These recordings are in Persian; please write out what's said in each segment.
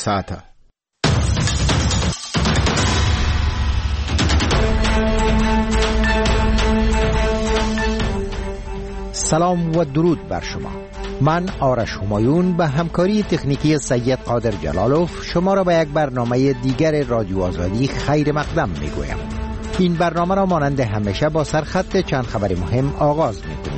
ساعته. سلام و درود بر شما. من آرش همایون به همکاری تکنیکی سید قادر جلالوف شما را به یک برنامه دیگر رادیو آزادی خیر مقدم می گویم. این برنامه را مانند همیشه با سرخط چند خبر مهم آغاز می کنیم.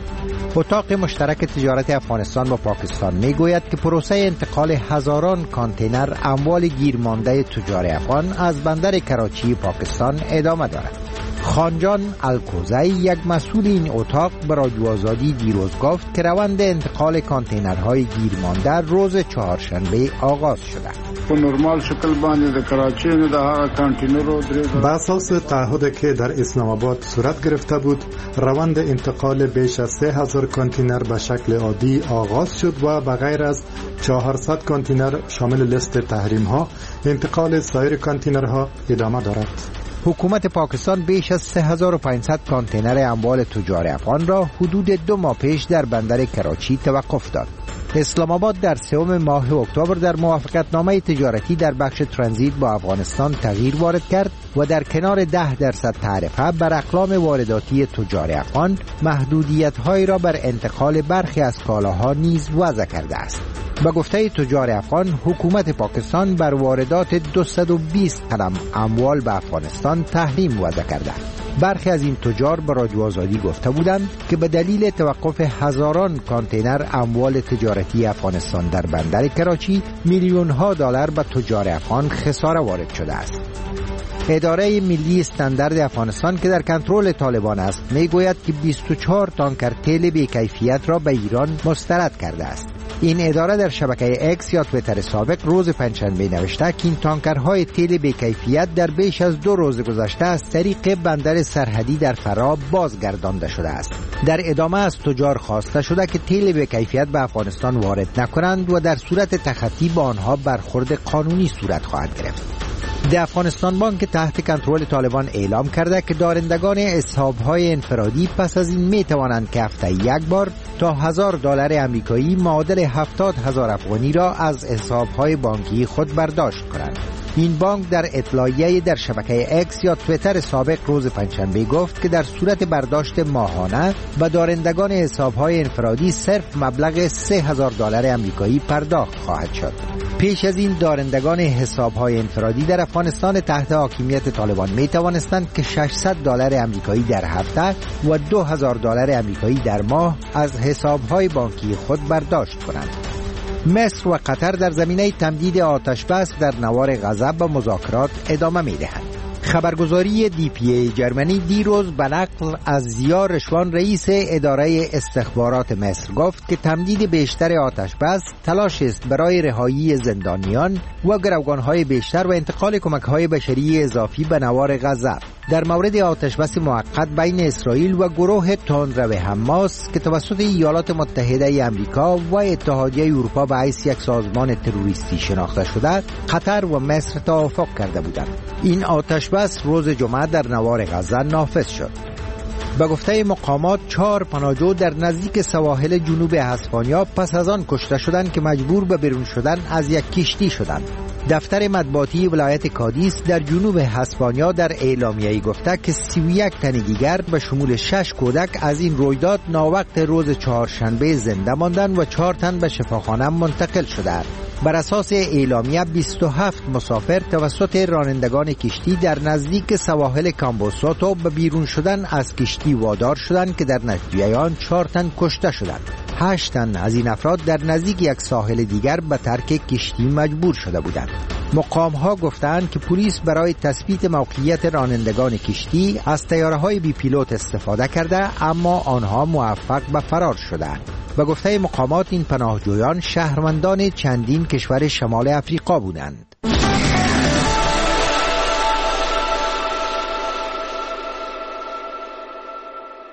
اتاق مشترک تجارت افغانستان با پاکستان می گوید که پروسه انتقال هزاران کانتینر اموال گیرمانده تجار افغان از بندر کراچی پاکستان ادامه دارد. خانجان الکوزی، یک مسئول این اتاق، به رادیو آزادی دیروز گفت که روند انتقال کانتینرهای گیرمانده روز چهارشنبه آغاز شده. نورمال شکل باندې د کراچی نه د هغه کانتینرو بر اساس تعهدی که در اسلام آباد صورت گرفته بود، روند انتقال بیش از 3000 کانتینر به شکل عادی آغاز شد و به غیر از 400 کانتینر شامل لیست تحریم ها، انتقال سایر کانتینرها ادامه دارد. حکومت پاکستان بیش از 3500 کانتینر اموال تجار افغان را حدود 2 ماه پیش در بندر کراچی توقف داد. اسلام آباد در 3 ماه اکتبر در موافقتنامه تجارتی در بخش ترانزیت با افغانستان تغییر وارد کرد و در کنار 10% تعرفه بر اقلام وارداتی تجار افغان محدودیت‌هایی را بر انتقال برخی از کالاها نیز وضع کرده است. به گفته تجار افغان، حکومت پاکستان بر واردات 220 طن اموال به افغانستان تحریم وضع کرده. برخی از این تجار به رادیو آزادی گفته بودند که به دلیل توقف هزاران کانتینر اموال تجارتی افغانستان در بندر کراچی میلیون‌ها دلار به تجار افغان خساره وارد شده است. اداره ملی استاندارد افغانستان که در کنترل طالبان است میگوید که 24 تانکر تیل بی‌کیفیت را به ایران مسترد کرده است. این اداره در شبکه اکس یا توییتر سابق روز پنجشنبه نوشته که این تانکرهای تیل بی‌کیفیت در بیش از 2 روز گذشته از طریق بندر سرحدی در فرا بازگردانده شده است. در ادامه از تجار خواسته شده که تیل بی‌کیفیت به افغانستان وارد نکنند و در صورت تخطی با آنها برخورد قانونی صورت خواهد گرفت. د افغانستان بانک تحت کنترل طالبان اعلام کرده که دارندگان حساب‌های انفرادی پس از این می‌توانند که هفته یک بار تا $1000 آمریکایی معادل 70,000 افغانی را از حساب‌های بانکی خود برداشت کنند. این بانک در اطلاعیه در شبکه اکس یا توییتر سابق روز پنجشنبه گفت که در صورت برداشت ماهانه به دارندگان حساب‌های انفرادی صرف مبلغ $3000 آمریکایی پرداخت خواهد شد. پیش از این دارندگان حساب‌های انفرادی در افغانستان تحت حاکمیت طالبان می توانستند که $600 آمریکایی در هفته و $2000 آمریکایی در ماه از حساب‌های بانکی خود برداشت کنند. مصر و قطر در زمینه تمدید آتش بس در نوار غزه به مذاکرات ادامه می دهند. خبرگزاری DPA جرمنی دیروز به نقل از ضیا رشوان رئیس اداره استخبارات مصر گفت که تمدید بیشتر آتش بس تلاش است برای رهایی زندانیان و گروگان‌های بیشتر و انتقال کمک‌های بشری اضافی به نوار غزه. در مورد آتش بس موقت بین اسرائیل و گروه تندرو حماس که توسط ایالات متحده آمریکا و اتحادیه اروپا به حیث یک سازمان تروریستی شناخته شده، قطر و مصر توافق کرده بودند. این آتش بس روز جمعه در نوار غزه نافذ شد. به گفته مقامات 4 پناهجو در نزدیک سواحل جنوب اسپانیا پس از آن کشته شدند که مجبور به بیرون شدن از یک کشتی شدند. دفتر مطبوعاتی ولایت کادیس در جنوب اسپانیا در اعلامیه‌ای گفته که 31 تن دیگر به شمول 6 کودک از این رویداد ناوقت روز چهارشنبه زنده ماندند و 4 تن به شفاخانه منتقل شدند. بر اساس اعلامیه 27 مسافر توسط رانندگان کشتی در نزدیک سواحل کامبوسوتو به بیرون شدن از کشتی وادار شدند که در نتیجه آن 4 تن کشته شدند. 8 تن از این افراد در نزدیک یک ساحل دیگر به ترک کشتی مجبور شده بودند. مقام‌ها گفتند که پلیس برای تثبیت موقعیت رانندگان کشتی از طیاره‌های بی پیلوت استفاده کرده، اما آنها موفق به فرار شدند. به گفته مقامات این پناهجویان شهروندان چندین کشور شمال افریقا بودند.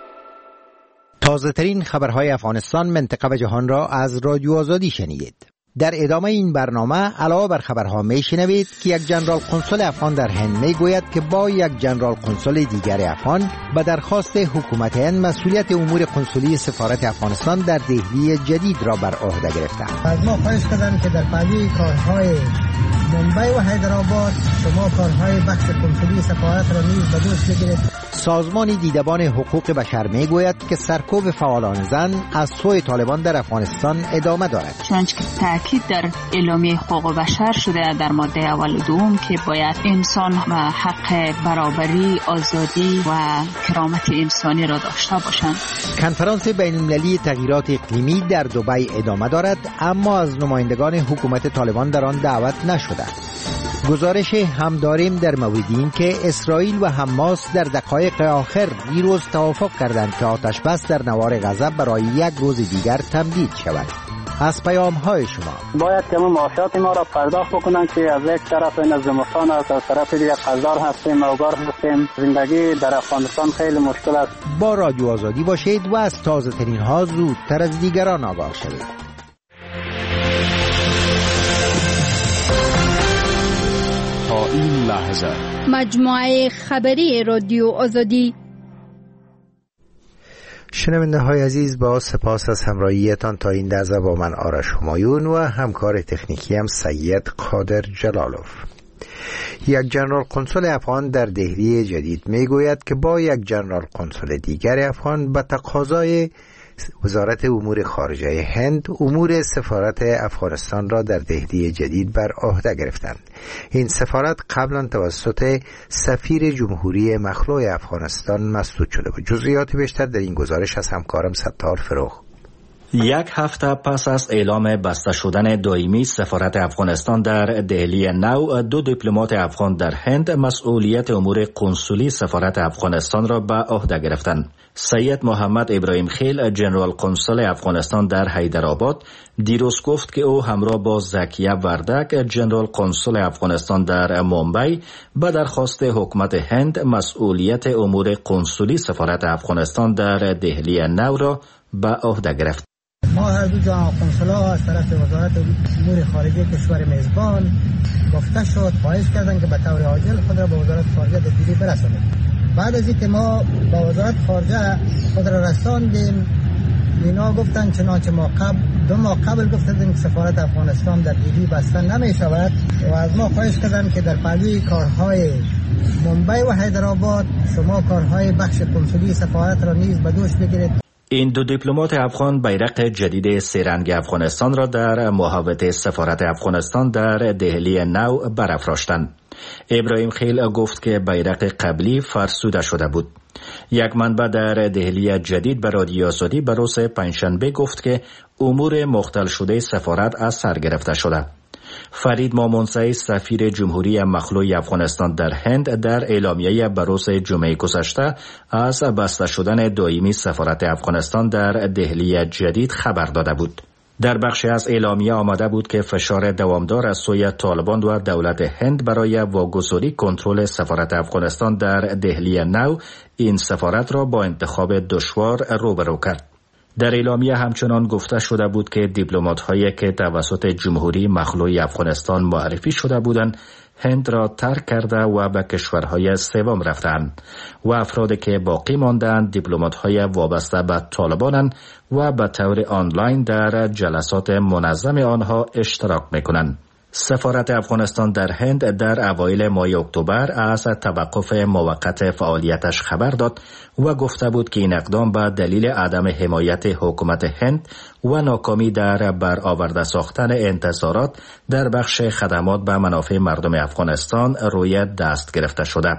تازه‌ترین خبرهای افغانستان، منطقه و جهان را از رادیو آزادی شنیدید. در ادامه این برنامه علاوه بر خبرها میشنوید که یک جنرال قنصل افغان در هند میگوید که با یک جنرال قنصل دیگر افغان به درخواست حکومت هند مسئولیت امور قنصلی سفارت افغانستان در دهلی جدید را بر عهده گرفتند. از ما خواهش کردند که در پهلوی کارهای ممبئی و حیدرآباد شما کارهای بخش قنصلی سفارت را نیز به دوش بگیرید. سازمان دیدبان حقوق بشر میگوید که سرکوب فعالان زن از سوی طالبان در افغانستان ادامه دارد. چنانچه که تاکید در اعلامیه حقوق بشر شده در ماده اول و دوم که باید انسان و حق برابری، آزادی و کرامت انسانی را داشته باشند. کنفرانس بین‌المللی تغییرات اقلیمی در دبی ادامه دارد اما از نمایندگان حکومت طالبان در آن دعوت نشده. گزارش هم داریم در مورد این که اسرائیل و حماس در دقایق آخر دیروز توافق کردند که آتش بس در نوار غزه برای یک روز دیگر تمدید شود. از پیام‌های شما باید که معاشات ما را پرداخت بکنن که از یک طرف نظامستان است، از طرف دیگر قزدار هستیم، اوگار هستیم. زندگی در افغانستان خیلی مشکل است. با رادیو آزادی باشید و از تازه ترین ها زودتر از دیگران آگاه شوید. تا این لحظه مجموعه خبری رادیو آزادی. شنونده های عزیز، با سپاس از همراهیتان تا این لحظه با من آرش همایون و همکار تکنیکی هم سید قادر جلالوف. یک جنرال قنصل افغان در دهلی جدید میگوید که با یک جنرال قنصل دیگر افغان به تقاضای وزارت امور خارجه هند امور سفارت افغانستان را در دهلی جدید بر عهده گرفتند. این سفارت قبلا توسط سفیر جمهوری مخلوع افغانستان مسدود شده بود. جزئیات بیشتر در این گزارش از همکارم ستار فروغ. یک هفته پس از اعلام بسته شدن دائمی سفارت افغانستان در دهلی نو، دو دیپلمات افغان در هند مسئولیت امور قنصلی سفارت افغانستان را به عهده گرفتند. سید محمد ابراهیم خیل، جنرال قنصل افغانستان در حیدرآباد، دیروز گفت که او همراه با زکیه وردک، جنرال قنصل افغانستان در ممبئی، به درخواست حکومت هند مسئولیت امور قنصلی سفارت افغانستان در دهلی نو را به عهده گرفت. ما هر دو جنرال قنصل‌ها از طرف وزارت امور خارجه کشور میزبان گفته شد خواهش کردند که به طور عاجل خود را به وزارت خارجه دهلی برسانید. بعد از اینکه ما با وزارت خارجه خود را رساندیم، اینا گفتن چنانچه ما دو ماه قبل گفتن که سفارت افغانستان در دهلی بسته نمی شود و از ما خواهش کردند که در پهلوی کارهای ممبئی و حیدرآباد شما کارهای بخش قنصلی سفارت را نیز به دوش بگیرید. این دو دیپلمات افغان بیرق جدید سه‌رنگ افغانستان را در محوطه سفارت افغانستان در دهلی نو برافراشتند. ابراهیم خیل گفت که بیرق قبلی فرسوده شده بود. یک منبع در دهلی جدید به رادیو آزادی به روز پنجشنبه گفت که امور مختل شده سفارت از سر گرفته شده. فرید مامونسای، سفیر جمهوری مخلوع افغانستان در هند، در اعلامیه به روز جمعه گذشته از بسته شدن دائمی سفارت افغانستان در دهلی جدید خبر داده بود. در بخشی از اعلامیه آمده بود که فشار دوامدار از سوی طالبان و دولت هند برای واگذاری کنترل سفارت افغانستان در دهلی نو این سفارت را با انتخاب دشوار روبرو کرد. در اعلامیه همچنان گفته شده بود که دیپلمات‌هایی که توسط جمهوری مخلوع افغانستان معرفی شده بودند هند را ترک کرده و به کشورهای سوم رفتند و افرادی که باقی ماندند دیپلمات‌های وابسته به طالبانند و به طور آنلاین در جلسات منظم آنها اشتراک می‌کنند. سفارت افغانستان در هند در اوایل ماه اکتبر از توقف موقت فعالیتش خبر داد و گفته بود که این اقدام به دلیل عدم حمایت حکومت هند و ناکامی در برآورده ساختن انتظارات در بخش خدمات به منافع مردم افغانستان روی دست گرفته شده.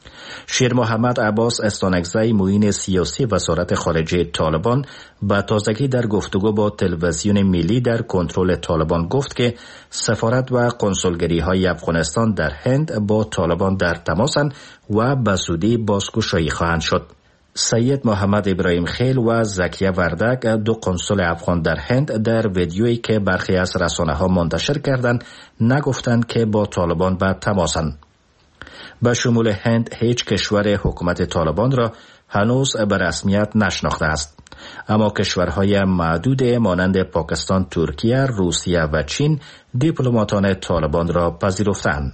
شیر محمد عباس استانکزی، معین سیاسی وزارت خارجه طالبان، با تازگی در گفتگو با تلویزیون ملی در کنترل طالبان گفت که سفارت و قنصلگری های افغانستان در هند با طالبان در تماسند و به زودی بازگشایی خواهند شد. سید محمد ابراهیم خیل و زکیه وردک، دو قنصل افغان در هند، در ویدیویی که برخی از رسانه‌ها منتشر کردند نگفتند که با طالبان به تماسند. به شمول هند هیچ کشور حکومت طالبان را هنوز به رسمیت نشناخته است. اما کشورهای معدود مانند پاکستان، ترکیه، روسیه و چین دیپلماتان طالبان را پذیرفتند.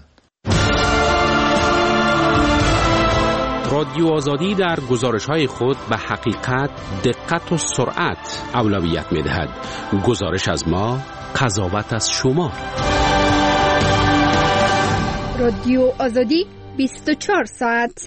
رادیو آزادی در گزارش‌های خود به حقیقت، دقت و سرعت اولویت می‌دهد. گزارش از ما، قضاوت از شما. رادیو آزادی 24 ساعت.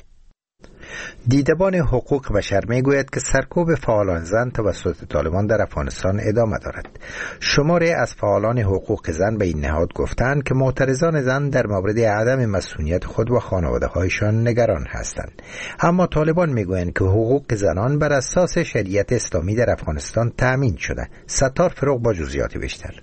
دیدبان حقوق بشر میگوید که سرکوب فعالان زن توسط طالبان در افغانستان ادامه دارد. شماری از فعالان حقوق زن به این نهاد گفتند که معترضان زن در مورد عدم مسئولیت خود و خانواده‌هایشان نگران هستند. اما طالبان میگویند که حقوق زنان بر اساس شریعت اسلامی در افغانستان تأمین شده. ستار فروغ با جزئیات بیشتر.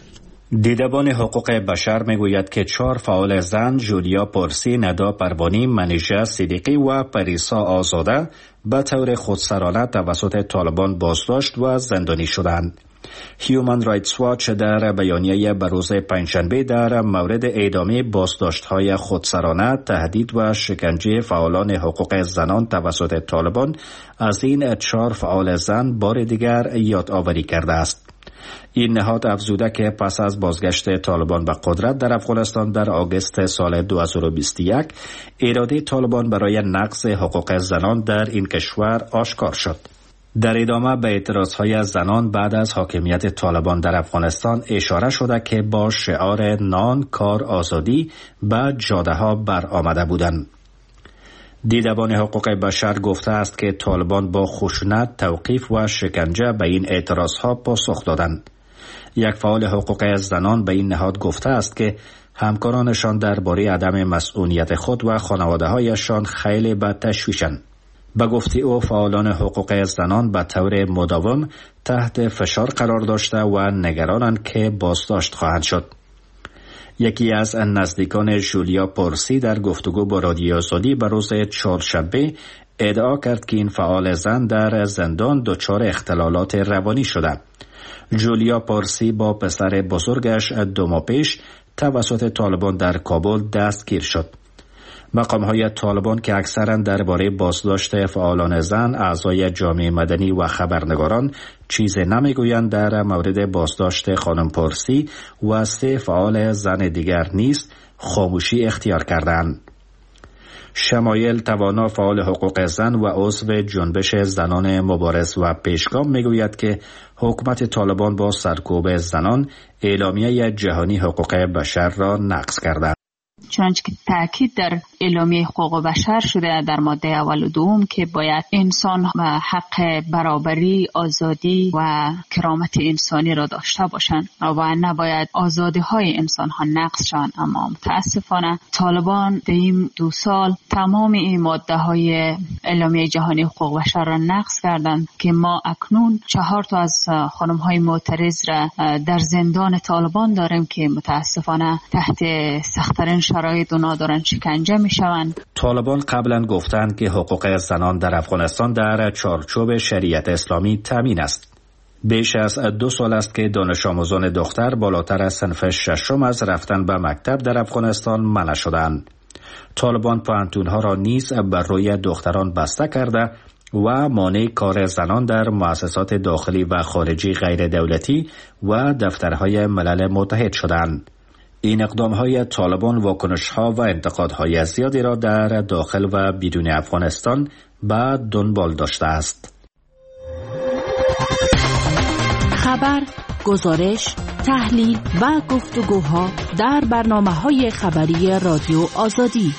دیدبان حقوق بشر میگوید که 4 فعال زن، جولیا پارسی، ندا پروانی، منیژه صدیقی و پریسا آزاده به طور خودسرانه توسط طالبان بازداشت و زندانی شدند. هیومن رایتس واچ در بیانیه به روز پنجشنبه در مورد اعدام بازداشت‌های خودسرانه، تهدید و شکنجه فعالان حقوق زنان توسط طالبان از این 4 فعال زن بار دیگر یادآوری کرده است. این نهاد افزوده که پس از بازگشت طالبان به قدرت در افغانستان در آگوست سال 2021 اراده طالبان برای نقض حقوق زنان در این کشور آشکار شد. در ادامه به اعتراضهای زنان بعد از حاکمیت طالبان در افغانستان اشاره شده که با شعار نان، کار، آزادی به جاده‌ها برآمده بودند. دیدبان حقوق بشر گفته است که طالبان با خشونت، توقیف و شکنجه به این اعتراضها پاسخ دادند. یک فعال حقوق زنان به این نهاد گفته است که همکارانشان درباره عدم مسئولیت خود و خانواده‌هایشان خیلی به تشویشند. به گفته او فعالان حقوق زنان به طور مداوم تحت فشار قرار داشته و نگرانند که بازداشت خواهند شد. یکی از نزدیکان جولیا پارسی در گفتگو با رادیو آزادی به روز چهارشنبه ادعا کرد که این فعال زن در زندان دچار اختلالات روانی شده. جولیا پارسی با پسر بزرگش 2 ماه پیش توسط طالبان در کابل دستگیر شد. مقام‌های طالبان که اکثراً درباره بازداشت فعالان زن، اعضای جامعه مدنی و خبرنگاران چیزی نمیگویند، در مورد بازداشت خانم پارسی و 3 فعال زن دیگر نیز خاموشی اختیار کردند. شمایل توانا، فعال حقوق زن و عضو جنبش زنان مبارز و پیشگام میگوید که حکومت طالبان با سرکوب زنان اعلامیه جهانی حقوق بشر را نقض کرده. چنانچه که تاکید در اعلامیه حقوق بشر شده در ماده اول و دوم که باید انسان حق برابری، آزادی و کرامت انسانی را داشته باشند و نباید آزادی های انسان ها نقض شوند. اما متاسفانه طالبان در این 2 سال تمام این ماده های اعلامیه جهانی حقوق بشر را نقض کردند که ما اکنون 4 تا از خانم های معترض را در زندان طالبان داریم که متاسفانه تحت سخت‌ترین شرایط اونا دارن شکنجه میشوند. طالبان قبلا گفتند که حقوق زنان در افغانستان در چارچوب شریعت اسلامی تامین است. بیش از 2 سال است که دانش آموزان دختر بالاتر از صنف 6 از رفتن به مکتب در افغانستان منع شدند. طالبان پوهنتون‌ها را نیز بر روی دختران بسته کرده و مانع کار زنان در مؤسسات داخلی و خارجی غیر دولتی و دفترهای ملل متحد شدند. این اقدام‌های طالبان واکنش‌ها و انتقادهای زیادی را در داخل و بیرون افغانستان به دنبال داشته است. خبر، گزارش، تحلیل و گفتگوها در برنامه‌های خبری رادیو آزادی.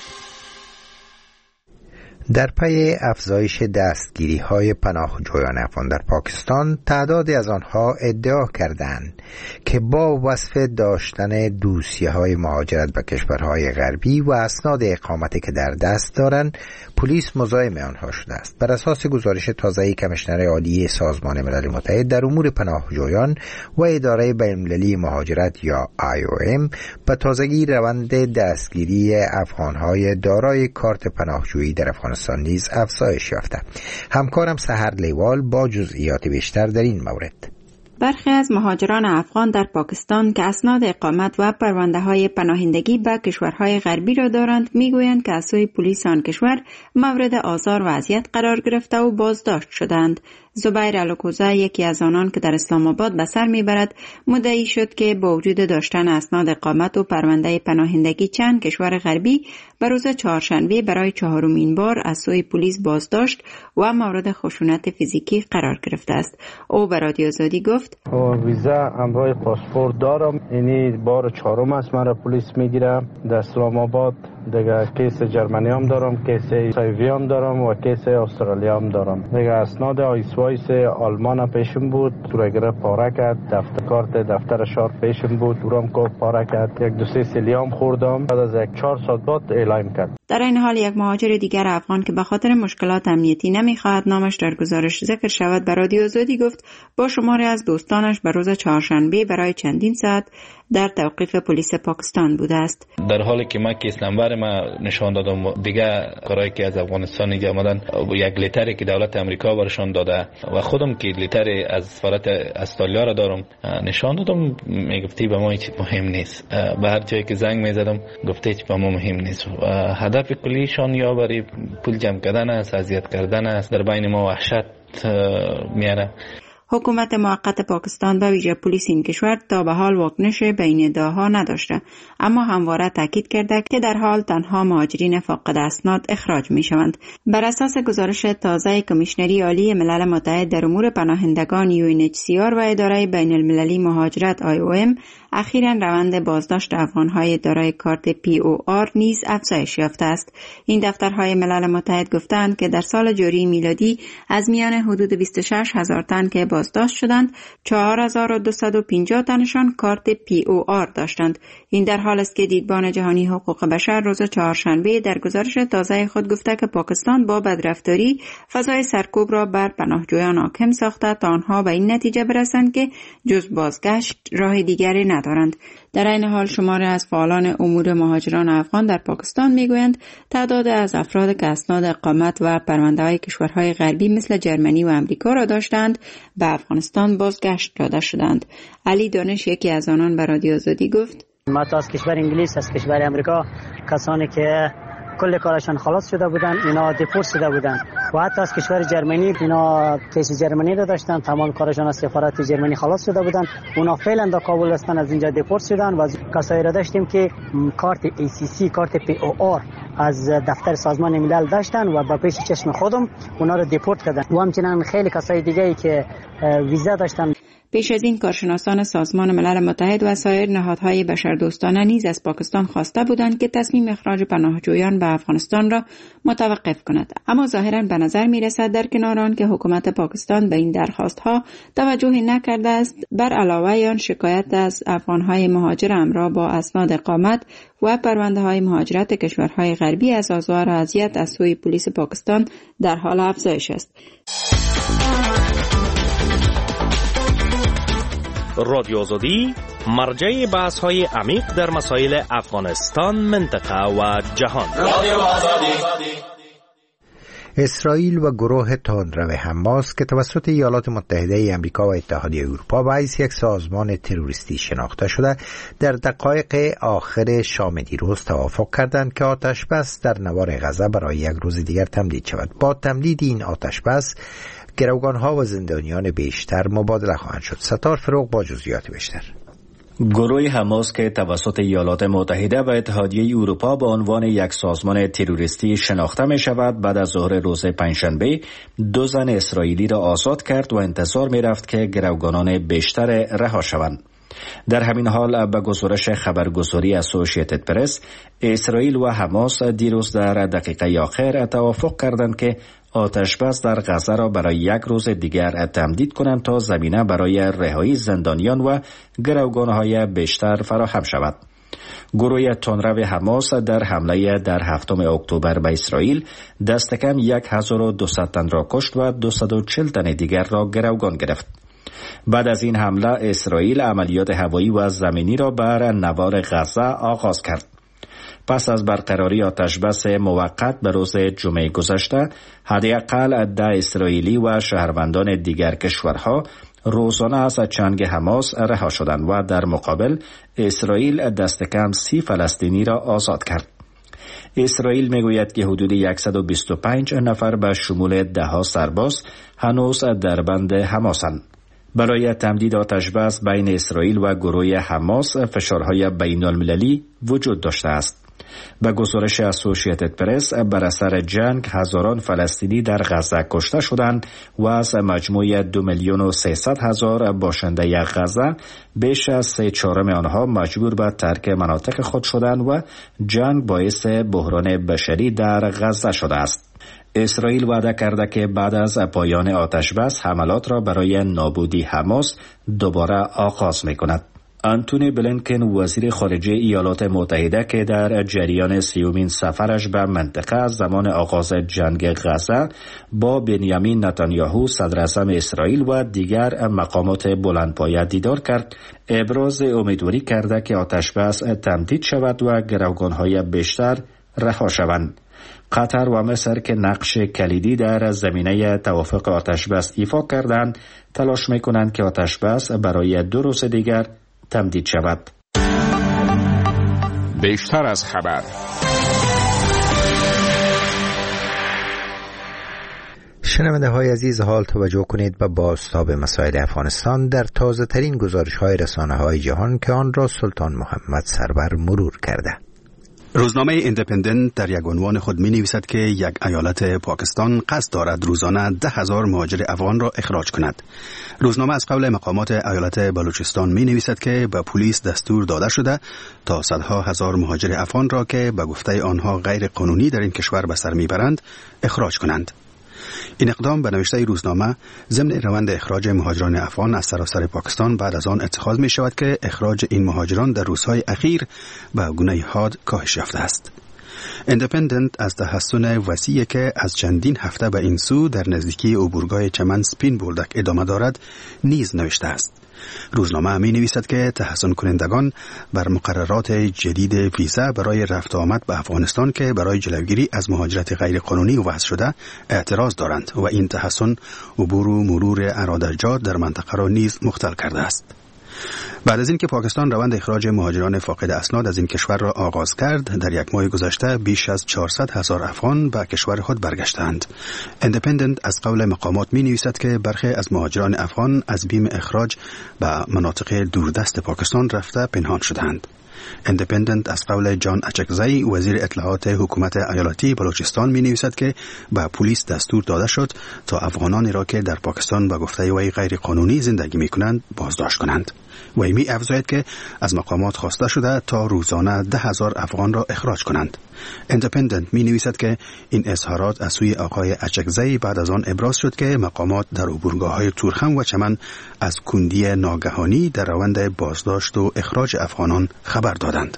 در پی افزایش دستگیری‌های پناهجویان افغان در پاکستان، تعدادی از آنها ادعا کردند که با وصف داشتن دوسیه‌های مهاجرت به کشورهای غربی و اسناد اقامتی که در دست دارند، پلیس مزاحم آنها شده است. بر اساس گزارش تازه‌ای کمیشنر عالی سازمان ملل متحد در امور پناهجویان و اداره بین‌المللی مهاجرت یا IOM، به تازگی روند دستگیری افغان‌های دارای کارت پناهجویی در افغانستان نیز افزایش یافته. همکارم سحر لیوال با جزئیات بیشتر در این مورد. برخی از مهاجران افغان در پاکستان که اسناد اقامت و پرونده‌های پناهندگی به کشورهای غربی را دارند میگویند که از سوی پلیس آن کشور مورد آزار و اذیت قرار گرفته و بازداشت شدند. زبیر الکوزه، یکی از آنان که در اسلام آباد به سر میبرد، مدعی شد که با وجود داشتن اسناد اقامت و پرونده پناهندگی چند کشور غربی به روز چهارشنبه برای چهارمین بار از سوی پلیس بازداشت و مورد خشونت فیزیکی قرار گرفته است. او به رادیو آزادی گفت: ویزا همراه پاسپورت دارم، اینی بار چهارم است مرا پلیس میگیره. در اسلام آباد دیگه کیس جرمنی هم دارم، کیس سایوی هم دارم و کیس استرالیا هم دارم. دیگه اسناد آیسوایس آلمان پیشم بود، تورگره پاره کرد. دفتر کارت دفتر شهر پیشم بود، اورم کو پاره کرد. یک دو سه سلیام خوردم، بعد از 4 ساعت بعد اعلام کرد. در این حال یک مهاجر دیگر افغان که به خاطر مشکلات امنیتی نمیخواهد نامش در گزارش ذکر شود به رادیو آزادی گفت با شماری از دوستانش به روز چهارشنبه برای چندین ساعت در توقیف پلیس پاکستان بوده است. در حالی که من کیس نمبر ما نشان دادم، دیگه کارایی که از افغانستان اینجا آمدن، یک لتری که دولت امریکا برشان داده و خودم که لتر از سفارت استرالیا را دارم نشان دادم، میگفتی به ما هیچ مهم نیست. به هر جایی که زنگ میزدم گفته هیچ به ما مهم نیست. و هدف کلیشان یا برای پول جمع کردن است، اذیت کردن است، در بین ما وحشت میاره. حکومت موقت پاکستان به ویژه پلیس این کشور تا به حال واکنش به این ادعاها نداشته، اما همواره تاکید کرده که در حال تنها مهاجرین فاقد اسناد اخراج می شوند. بر اساس گزارش تازه کمیشنری عالی ملل متحد در امور پناهندگان UNHCR و اداره بین المللی مهاجرت IOM، اخیراً روند بازداشت افغانهای دارای کارت POR نیز افزایش یافته است. این دفترهای ملل متحد گفتند که در سال جاری میلادی از میان حدود 26,000 تن که بازداشت شدند، 4,250 تنشان کارت POR داشتند. این در حال است که دیدبان جهانی حقوق بشر روز چهارشنبه در گزارش تازه خود گفته که پاکستان با بدرفتاری فضای سرکوب را بر پناهجویان حاکم ساخته تا آنها به این نتیجه برسند که جز بازگشت راه دیگری ندارند. در این حال شماری از فعالان امور مهاجران افغان در پاکستان میگویند تعداد از افراد که اسناد اقامت و پرونده‌های کشورهای غربی مثل جرمنی و امریکا را داشتند به افغانستان بازگشت داده شدند. علی دانش، یکی از آنان، به رادیو آزادی گفت: ما از کشور انگلیس، از کشور امریکا، کسانی که کل کارشان خلاص شده بودن اینا دیپورت شده بودن و حتی از کشور جرمنی اینا کیس جرمنی را داشتن، تمام کارشان از سفارت جرمنی خلاص شده بودن، اونا فعلا در کابل هستن، از اینجا دیپورت شدن. و کسایی را داشتیم که کارت ACC، کارت POR از دفتر سازمان ملل داشتن و با پیش چشم خودم اونا رو دیپورت کردن. و همچنین خیلی کسای دیگه‌ای که ویزا داشتن. پیش از این کارشناسان سازمان ملل متحد و سایر نهادهای بشردوستانه نیز از پاکستان خواسته بودند که تصمیم اخراج پناهجویان به افغانستان را متوقف کند، اما ظاهراً به نظر می‌رسد در کنار آن که حکومت پاکستان به این درخواست‌ها توجهی نکرده است، بر علاوه آن شکایت از افغان‌های مهاجر همراه با اسناد اقامت و پرونده‌های مهاجرت کشورهای غربی از آزار و اذیت از سوی پلیس پاکستان در حال افزایش است. رادیو آزادی مرجع بحث‌های عمیق در مسائل افغانستان، منطقه و جهان. رادیو آزادی. اسرائیل و گروه تندرو حماس که توسط ایالات متحده آمریکا و اتحادیه اروپا به حیث یک سازمان تروریستی شناخته شده، در دقایق آخر شام دیروز توافق کردند که آتشبس در نوار غزه برای یک روز دیگر تمدید شود. با تمدید این آتشبس گروگان‌ها و زندانیان بیشتر مبادله خواهند شد. ستار فروغ با جزئیات بیشتر. گروه حماس که توسط ایالات متحده و اتحادیه اروپا به عنوان یک سازمان تروریستی شناخته می شود، بعد از ظهر روز پنجشنبه 2 زن اسرائیلی را آزاد کرد و انتظار می رفت که گروگانان بیشتر رها شوند. در همین حال به گزارش خبرگزاری اسوسییتد پرس، اسرائیل و حماس دیروز در دقیقه آخر توافق کردند که آتشبس در غزه را برای یک روز دیگر تمدید کنند تا زمینه برای رهایی زندانیان و گروگان‌های بیشتر فراهم شود. گروه تندرو حماس در حمله در 7 اکتبر به اسرائیل دست کم 1200 تن را کشت و 240 تن دیگر را گروگان گرفت. بعد از این حمله اسرائیل عملیات هوایی و زمینی را بر نوار غزه آغاز کرد. پس از برقراری آتشبس موقت به روز جمعه گذشته، حداقل 10 اسرائیلی و شهروندان دیگر کشورها روزانه از چنگ حماس رها شدند و در مقابل اسرائیل دست کم 30 فلسطینی را آزاد کرد. اسرائیل میگوید که حدود 125 نفر به شمول 10 سرباز هنوز در بند حماسند. برای تمدید آتش بس بین اسرائیل و گروه حماس فشارهای بین المللی وجود داشته است. به گزارش اسوسییتد پرس بر اثر جنگ هزاران فلسطینی در غزه کشته شدند و از مجموع 2,300,000 باشنده غزه بیش از 3/4 آنها مجبور به ترک مناطق خود شدند و جنگ باعث بحران بشری در غزه شده است. اسرائیل وعده کرده که بعد از پایان آتش بس حملات را برای نابودی حماس دوباره آغاز می‌کند. آنتونی بلینکن وزیر خارجه ایالات متحده که در جریان 30مین سفرش به منطقه از زمان آغاز جنگ غزه با بنیامین نتانیاهو صدر اعظم اسرائیل و دیگر مقامات بلندپایه دیدار کرد، ابراز امیدواری کرده که آتش بس تمدید شود و گروگان‌های بیشتر رها شوند. قطر و مصر که نقش کلیدی در زمینه توافق آتش بس ایفا کردند، تلاش می‌کنند که آتش بس برای 2 روز دیگر تمدید شود. بیشتر از خبر. شنونده های عزیز، حال توجه کنید به بازتاب مسائل افغانستان در تازه ترین گزارش های رسانه های جهان که آن را سلطان محمد سرور مرور کرده. روزنامه ایندیپندنت در یک عنوان خود می نویسد که یک ایالت پاکستان قصد دارد روزانه 10,000 مهاجر افغان را اخراج کند. روزنامه از قول مقامات ایالت بلوچستان می نویسد که به پلیس دستور داده شده تا صدها هزار مهاجر افغان را که به گفته آنها غیر قانونی در این کشور به سر می برند اخراج کنند. این اقدام به نوشته روزنامه ضمن روند اخراج مهاجران افغان از سراسر پاکستان بعد از آن اتخاذ می شود که اخراج این مهاجران در روزهای اخیر به گونه حاد کاهش یافته است. ایندیپندنت از تحسن وسیعی که از چندین هفته به این سو در نزدیکی عبورگاه چمن سپین بولدک ادامه دارد نیز نوشته است. روزنامه می نویسد که تحسن کنندگان بر مقررات جدید ویزا برای رفت و آمد به افغانستان که برای جلوگیری از مهاجرت غیر قانونی وضع شده اعتراض دارند و این تحسن عبور و مرور ارادرجات در منطقه را نیز مختل کرده است. بعد از اینکه پاکستان روند اخراج مهاجران فاقد اسناد از این کشور را آغاز کرد، در یک ماه گذشته بیش از 400,000 افغان به کشور خود برگشتند. ایندیپندنت از قول مقامات می نویسد که برخی از مهاجران افغان از بیم اخراج به مناطق دوردست پاکستان رفته پنهان شدند. ایندیپندنت از قول جان اچکزی وزیر اطلاعات حکومت ایالتی بلوچستان می نویسد که به پلیس دستور داده شد تا افغانانی را که در پاکستان به گفته وی غیر قانونی زندگی می کنند بازداشت کنند. وی می افزاید که از مقامات خواسته شده تا روزانه 10,000 افغان را اخراج کنند. ایندیپندنت می نویسد که این اظهارات از سوی آقای اچکزی بعد از آن ابراز شد که مقامات در عبورگاه‌های تورخم و چمن از کندی ناگهانی در روند بازداشت و اخراج افغانان خبر دادند.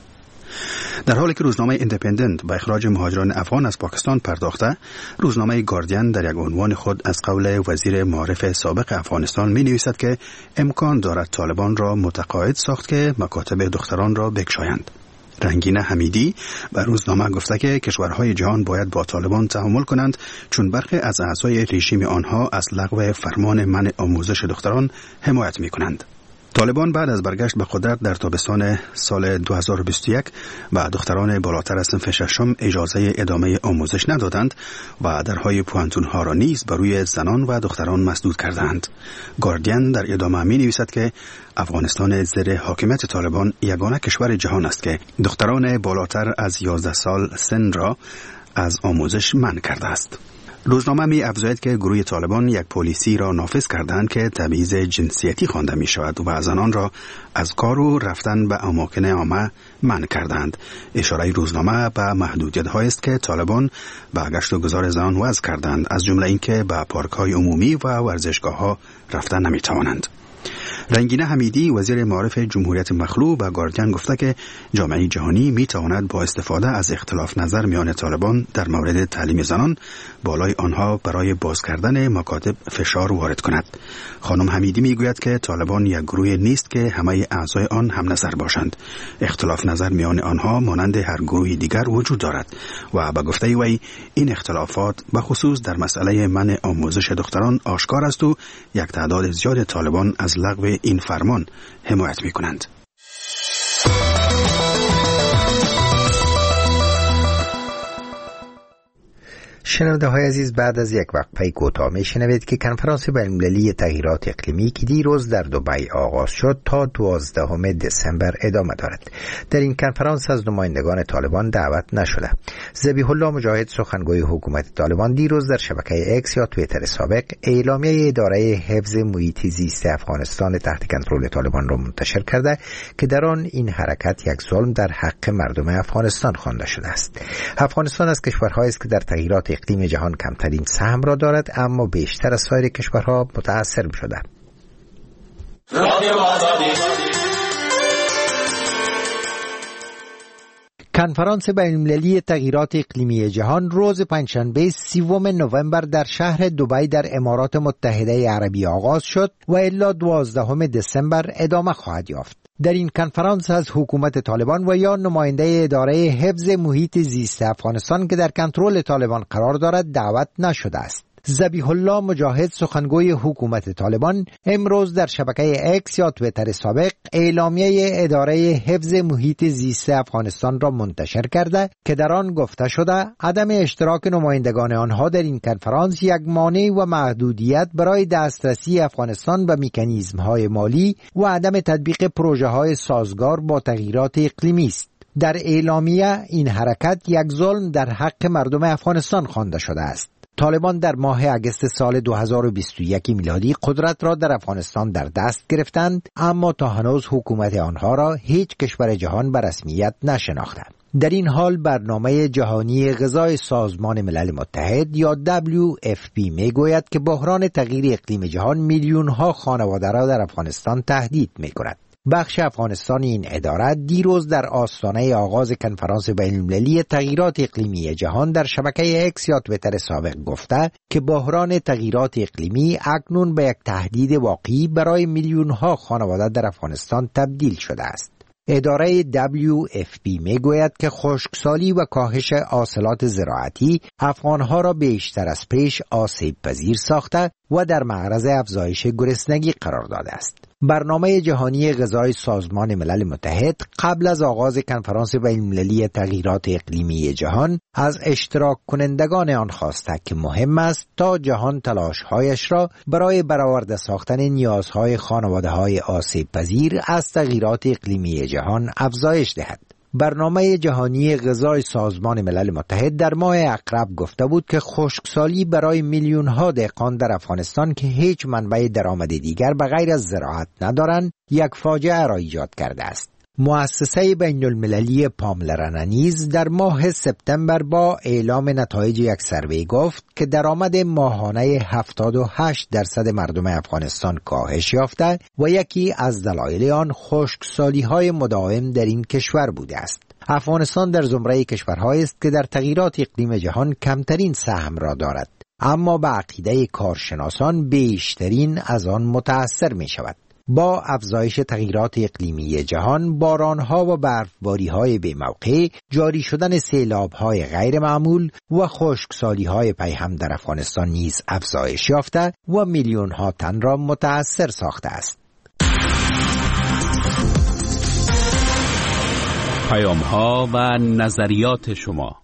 در حالی که روزنامه ایندیپندنت به اخراج مهاجران افغان از پاکستان پرداخته، روزنامه گاردین در یک عنوان خود از قول وزیر معارف سابق افغانستان می نویسد که امکان دارد طالبان را متقاعد ساخت که مکاتب دختران را بگشایند. رنگین حمیدی به روزنامه گفته که کشورهای جهان باید با طالبان تعامل کنند چون برخی از اعضای رژیم آنها از لغو فرمان منع آموزش دختران حمایت می کنند. طالبان بعد از برگشت به قدرت در تابستان سال 2021 به دختران بالاتر از صنف ششم اجازه ادامه آموزش ندادند و درهای پوانتونها را نیز بر روی زنان و دختران مسدود کردند. گاردین در ادامه می نویسد که افغانستان زیر حاکمیت طالبان یگانه کشور جهان است که دختران بالاتر از 11 سال سن را از آموزش منع کرده است. روزنامه می افزاید که گروه طالبان یک پالیسی را نافذ کردند که تبعیض جنسیتی خوانده می شود و زنان را از کار و رفتن به اماکن عامه منع کردند. اشاره روزنامه به محدودیت هایی است که طالبان به گشت و گذار زنان وضع کردند، از جمله اینکه به پارک های عمومی و ورزشگاه ها رفتن نمی توانند. رنگینه حمیدی وزیر معارف جمهوریت مخلوع به گاردین گفته که جامعه جهانی می تواند با استفاده از اختلاف نظر میان طالبان در مورد تعلیم زنان بالای آنها برای باز کردن مکاتب فشار وارد کند. خانم حمیدی می گوید که طالبان یک گروه نیست که همه اعضای آن هم نظر باشند. اختلاف نظر میان آنها مانند هر گروه دیگر وجود دارد و به گفته وی این اختلافات به خصوص در مسئله منع آموزش دختران آشکار است و یک تعداد زیاد طالبان از لغو این فرمان حمایت می کنند. شنونده های عزیز، بعد از یک وقفه کوتاه میشنوید که کنفرانس بین‌المللی تغییرات اقلیمی که دیروز در دبی آغاز شد تا 12 دسامبر ادامه دارد. در این کنفرانس از نمایندگان طالبان دعوت نشده. ذبیح الله مجاهد سخنگوی حکومت طالبان دیروز در شبکه اکس یا توییتر سابق اعلامیه اداره حفظ محیط زیست افغانستان تحت کنترل طالبان را منتشر کرده که در آن این حرکت یک ظلم در حق مردم افغانستان خوانده شده است. افغانستان از کشورهایی است که در تغییرات اقلیم جهان کمترین سهم را دارد، اما بیشتر از سایر کشورها متأثر شده. کنفرانس بین‌المللی تغییرات اقلیمی جهان روز پنجشنبه 30 نوامبر در شهر دبی در امارات متحده عربی آغاز شد و الی 12 دسامبر ادامه خواهد یافت. در این کنفرانس از حکومت طالبان و یا نماینده اداره حفظ محیط زیست افغانستان که در کنترل طالبان قرار دارد دعوت نشده است. ذبیح الله مجاهد سخنگوی حکومت طالبان امروز در شبکه اکس یا توییتر سابق اعلامیه اداره حفظ محیط زیست افغانستان را منتشر کرده که در آن گفته شده عدم اشتراک نمایندگان آنها در این کنفرانس یک مانع و محدودیت برای دسترسی افغانستان به مکانیزم‌های مالی و عدم تطبیق پروژه‌های سازگار با تغییرات اقلیمی است. در اعلامیه این حرکت یک ظلم در حق مردم افغانستان خوانده شده است. طالبان در ماه اگست سال 2021 میلادی قدرت را در افغانستان در دست گرفتند، اما تا هنوز حکومت آنها را هیچ کشور جهان به رسمیت نشناخته. در این حال برنامه جهانی غذای سازمان ملل متحد یا WFP میگوید که بحران تغییر اقلیم جهان میلیون‌ها خانواده را در افغانستان تهدید می‌کند. بخش افغانستان این اداره دیروز در آستانه آغاز کنفرانس بین‌المللی تغییرات اقلیمی جهان در شبکه اکس یا توییتر سابق گفته که بحران تغییرات اقلیمی اکنون به یک تهدید واقعی برای میلیون‌ها خانواده در افغانستان تبدیل شده است. اداره WFP میگوید که خشکسالی و کاهش حاصلات زراعتی افغانها را بیشتر از پیش آسیب پذیر ساخته و در معرض افزایش گرسنگی قرار داده است. برنامه جهانی غذای سازمان ملل متحد قبل از آغاز کنفرانس بین‌المللی تغییرات اقلیمی جهان از اشتراک کنندگان آن خواسته که مهم است تا جهان تلاش‌هایش را برای برآورده ساختن نیازهای خانواده‌های آسیب پذیر از تغییرات اقلیمی جهان افزایش دهد. برنامه جهانی غذای سازمان ملل متحد در ماه اقرب گفته بود که خشکسالی برای میلیون‌ها دهقان در افغانستان که هیچ منبع درآمد دیگر به غیر از زراعت ندارند، یک فاجعه را ایجاد کرده است. مؤسسه بین‌المللی پاملرن نیز در ماه سپتامبر با اعلام نتایج یک سروی گفت که درآمد ماهانه 78% مردم افغانستان کاهش یافته و یکی از دلایل آن خشکسالی‌های مداوم در این کشور بوده است. افغانستان در زمره کشورهایی است که در تغییرات اقلیم جهان کمترین سهم را دارد، اما به عقیده کارشناسان بیشترین از آن متأثر می شود. با افزایش تغییرات اقلیمی جهان، بارانها و برفباری‌های بی‌موقع، جاری شدن سیلاب‌های غیر معمول و خشکسالی‌های پیهم در افغانستان نیز افزایش یافته و میلیون‌ها تن را متأثر ساخته است. پیام‌ها و نظریات شما.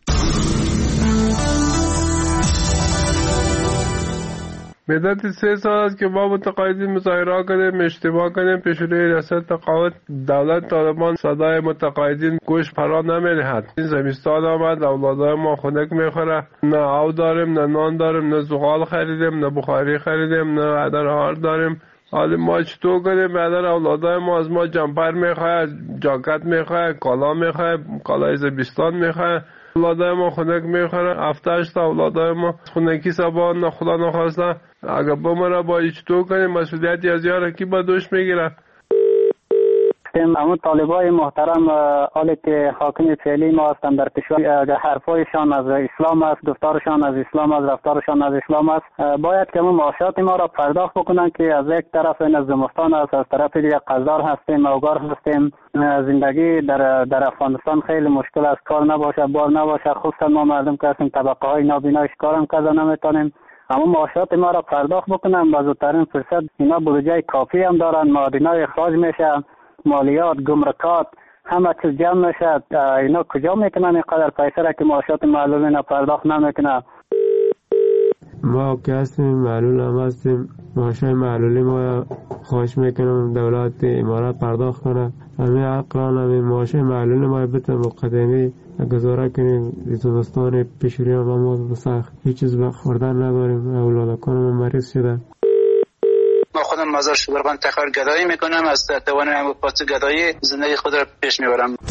مدت 3 سال است که ما متقاعدین مظاهره کردیم، اشتباه کردیم، پیش روی ریاست تقاعد دولت طالبان صدای متقاعدین گوش فرا نمی‌دهد. این زمستان آمد، اولادای ما خنک میخوره، نه آب داریم، نه نان داریم، نه زغال خریدیم، نه بخاری خریدیم، نه عدر هار داریم. حالا ما چطور کنیم؟ بعدر اولادای ما از ما جمپر میخواه، جاکت میخواه، کالا میخواه، کالای زمستان میخواه. اولادای ما خنک میخورن، 7-8 تا اولادای ما خنکی سبا خدا نخواسته اگر بمونه با چطور کنیم مسئولیتی از یار کی با دوش میگیره. همون طالبای محترم حالی که حاکم فعلی ما هستند در کشور، حرفایشان از اسلام است، گفتارشان از اسلام است، رفتارشان از اسلام است، باید که همون معاشات ما را پرداخت بکنن که از یک طرف این از زمستان است، از طرف دیگه قزدار هستیم، اوگار هستیم. زندگی در افغانستان خیلی مشکل است، کار نباشه، بار نباشه، خصوصا ما مردم که هستیم طبقه های نابینایش کارم کرده نمیتونیم. اما معاشات ما را پرداخت بکنن با زودترین فرصت. اینا بودجه کافی هم دارن، معادنای اخراج میشه، مالیات، گمرکات، همه چیز جمع میشه. اینا کجا میکنن اینقدر پیسه را که معاشات معلول اینا پرداخت نمیکنن؟ ما که هستیم معلول هم هستیم، معاشای معلولی ما خواهش میکنم دولت امارات پرداخت کنه. همین اقلان همین معاشای معلولی ما بتن مقدمی گزاره کنیم. زمستان پیشوری هم ما سخت هیچ چیز خوردن نداریم، اولادکان ما مریض شدن. ما خودم مزار شبرغان تخار گدایی میکنم، از توان پاس گدایی زندگی خود را پیش میبرم.